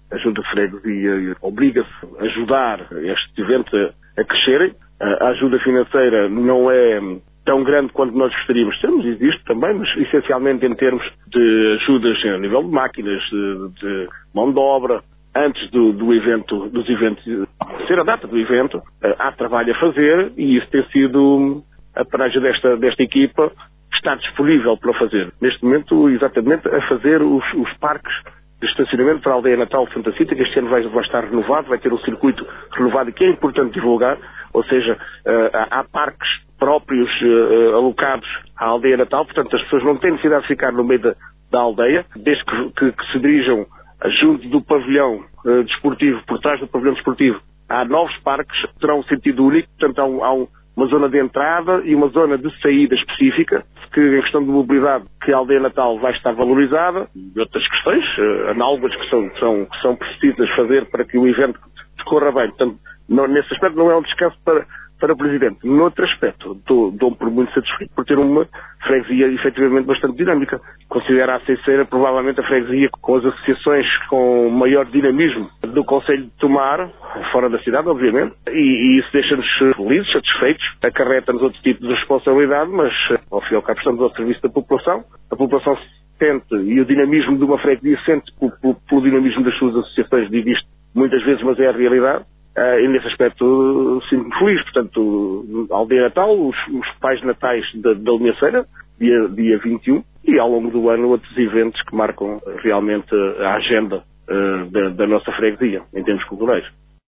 A Junta de Freguesia obriga-se a ajudar estes eventos a crescerem. A ajuda financeira não é tão grande quanto nós gostaríamos de termos, existe também, mas essencialmente em termos de ajudas a nível de máquinas, de mão de obra. Antes dos eventos, ser a data do evento, há trabalho a fazer e isso tem sido a paragem desta equipa, está disponível para fazer. Neste momento, exatamente, a fazer os parques de estacionamento para a Aldeia Natal de Santa Cita, que este ano vai estar renovado, vai ter um circuito renovado e que é importante divulgar, ou seja, há parques próprios alocados à Aldeia Natal, portanto as pessoas não têm necessidade de ficar no meio da aldeia, desde que se dirijam junto do pavilhão desportivo, por trás do pavilhão desportivo, há novos parques que terão um sentido único, portanto há uma zona de entrada e uma zona de saída específica, que em questão de mobilidade, que a Aldeia Natal vai estar valorizada, e outras questões análogas que são precisas fazer para que o evento decorra bem. Portanto, nesse aspecto não é um descanso para o Presidente. Noutro aspecto, dou-me por muito satisfeito por ter uma freguesia efetivamente bastante dinâmica. Considero a Aceiceira provavelmente a freguesia com as associações com maior dinamismo do Concelho de Tomar, fora da cidade, obviamente, e isso deixa-nos felizes, satisfeitos, acarreta-nos outro tipo de responsabilidade, mas ao fim e ao cabo estamos ao serviço da população. A população sente, e o dinamismo de uma freguesia sente pelo dinamismo das suas associações, digo isto muitas vezes, mas é a realidade. E nesse aspecto sinto-me feliz. Portanto, a Aldeia Natal, os pais natais da Linhaceira, dia 21, e ao longo do ano outros eventos que marcam realmente a agenda da nossa freguesia, em termos culturais.